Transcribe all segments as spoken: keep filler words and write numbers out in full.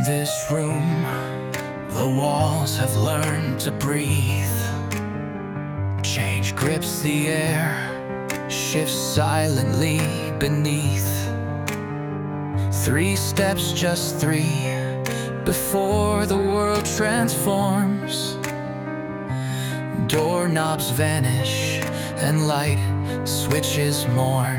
this room, the walls have learned to breathe. Change grips the air, shifts silently beneath. Three steps, just three, before the world transforms. Doorknobs vanish and light switches mourn.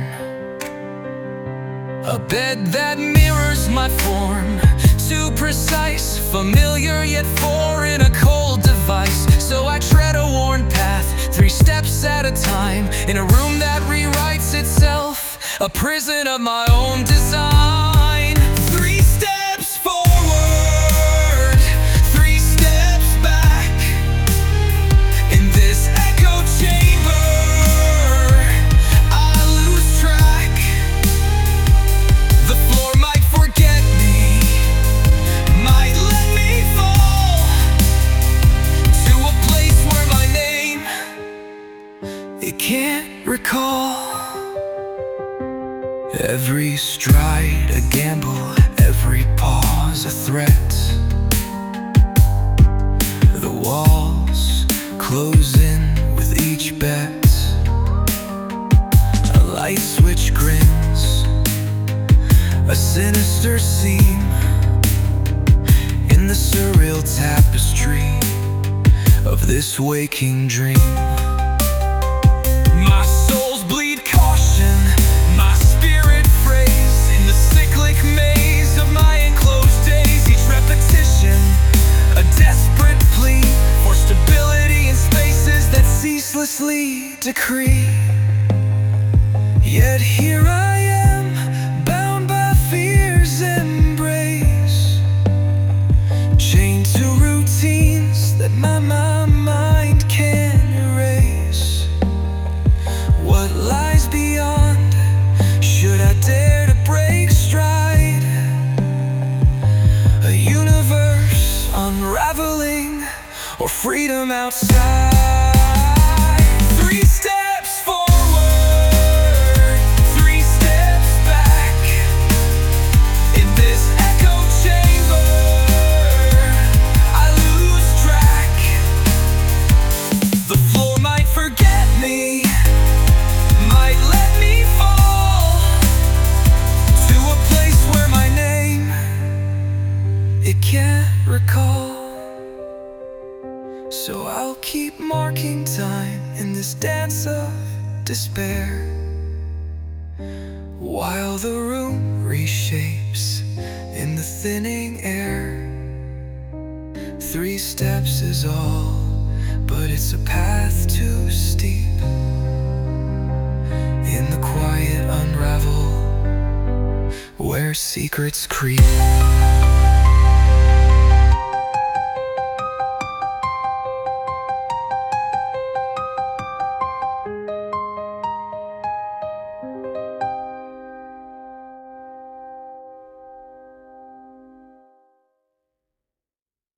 A bed that mirrors my form, too precise, familiar yet foreign, a cold device. So I tread a worn path, three steps at a time, in a room that rewrites itself, a prison of my own design. Three steps forward, three steps back, in this echo chamber I lose track. The floor might forget me, might let me fall to a place where my name it can't recall. Every stride a gamble, every pause a threat. The walls close in with each bet. A light switch grins, a sinister seam in the surreal tapestry of this waking dream. My soul's bleed caution, my spirit frays in the cyclic maze of my enclosed days. Each repetition, a desperate plea for stability in spaces that ceaselessly decree. Yet here I am, bound by fear's embrace, chained to routines that my, my mind can't erase. What lies beyond, should I dare to break stride? A universe unraveling, or freedom outside? Three steps forward, three steps back, in this echo chamber I lose track. The floor might forget me, might let me fall to a place where my name it can't recall. So I'll keep marking time in this dance of despair, while the room reshapes in the thinning air. Three steps is all, but it's a path too steep. In the quiet unravel, where secrets creep.